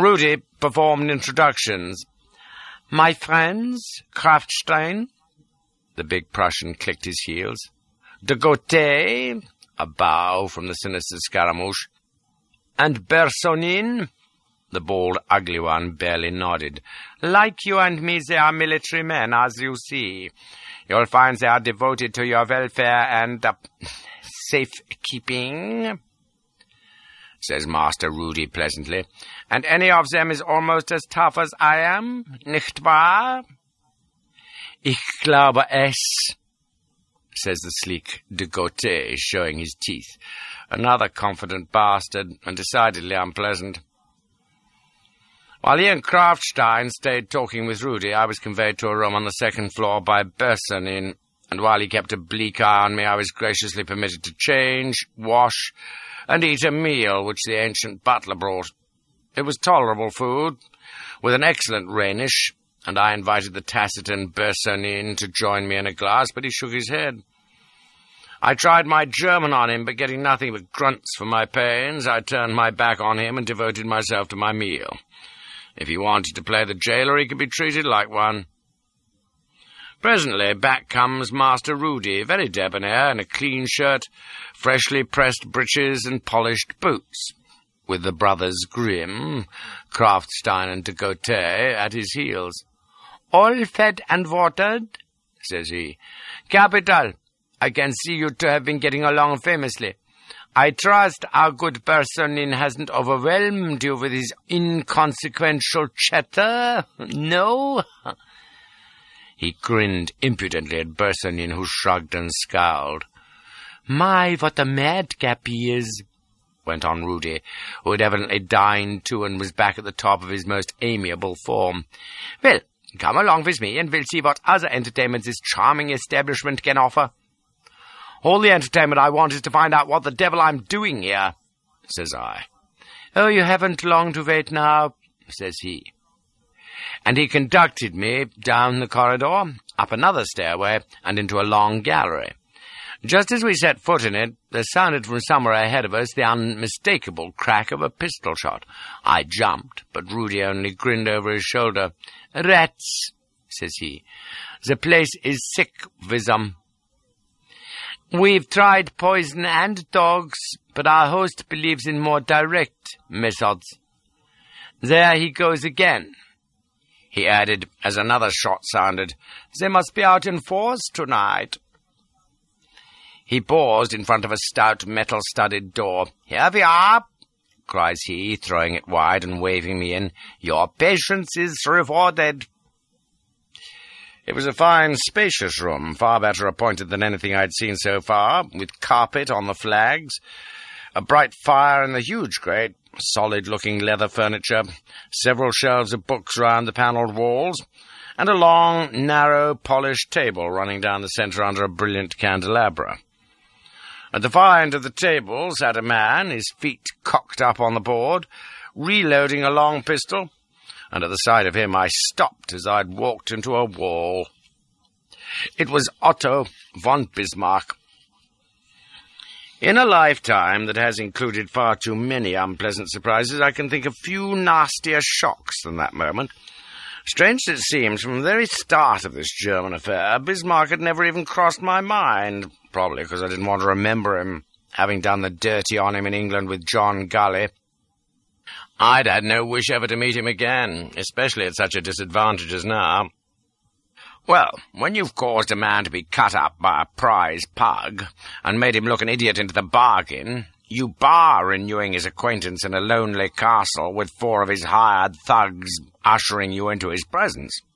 Rudi performed introductions. "My friends, Kraftstein," the big Prussian clicked his heels. "De Gautet," a bow from the sinister Scaramouche. "And Bersonin," the bald, ugly one barely nodded. "Like you and me, they are military men, as you see. You'll find they are devoted to your welfare and safekeeping," says Master Rudi pleasantly. "And any of them is almost as tough as I am, nicht wahr?" "Ich glaube es," says the sleek de Gautet, showing his teeth. Another confident bastard, and decidedly unpleasant. While he and Kraftstein stayed talking with Rudi, I was conveyed to a room on the second floor by Bersonin, and while he kept a bleak eye on me, I was graciously permitted to change, wash, and eat a meal which the ancient butler brought. It was tolerable food, with an excellent Rhenish, and I invited the taciturn Bersonin to join me in a glass, but he shook his head. I tried my German on him, but getting nothing but grunts for my pains, I turned my back on him and devoted myself to my meal. If he wanted to play the jailer, he could be treated like one. Presently, back comes Master Rudi, very debonair, in a clean shirt, freshly pressed breeches, and polished boots, with the brothers Grimm, Kraftstein and de Gautet, at his heels. "All fed and watered?" says he. "Capital. I can see you two have been getting along famously. I trust our good Bersonin hasn't overwhelmed you with his inconsequential chatter, no?" He grinned impudently at Bersonin, who shrugged and scowled. "My, what a madcap he is," went on Rudi, who had evidently dined too and was back at the top of his most amiable form. "Well, come along with me, and we'll see what other entertainment this charming establishment can offer." "All the entertainment I want is to find out what the devil I'm doing here," says I. "Oh, you haven't long to wait now," says he. And he conducted me down the corridor, up another stairway, and into a long gallery. Just as we set foot in it, there sounded from somewhere ahead of us the unmistakable crack of a pistol shot. I jumped, but Rudi only grinned over his shoulder. "Rats," says he. "The place is sick with them. We've tried poison and dogs, but our host believes in more direct methods. There he goes again," he added as another shot sounded. "They must be out in force tonight." He paused in front of a stout metal-studded door. "Here we are," cries he, throwing it wide and waving me in. "Your patience is rewarded." It was a fine, spacious room, far better appointed than anything I'd seen so far, with carpet on the flags, a bright fire in the huge grate, solid-looking leather furniture, several shelves of books round the panelled walls, and a long, narrow, polished table running down the centre under a brilliant candelabra. At the far end of the table sat a man, his feet cocked up on the board, reloading a long pistol, and at the sight of him I stopped as I'd walked into a wall. It was Otto von Bismarck. In a lifetime that has included far too many unpleasant surprises, I can think of few nastier shocks than that moment. Strange as it seems, from the very start of this German affair, Bismarck had never even crossed my mind, probably because I didn't want to remember him, having done the dirty on him in England with John Gully. I'd had no wish ever to meet him again, especially at such a disadvantage as now. Well, when you've caused a man to be cut up by a prize pug, and made him look an idiot into the bargain, you bar renewing his acquaintance in a lonely castle with 4 of his hired thugs ushering you into his presence.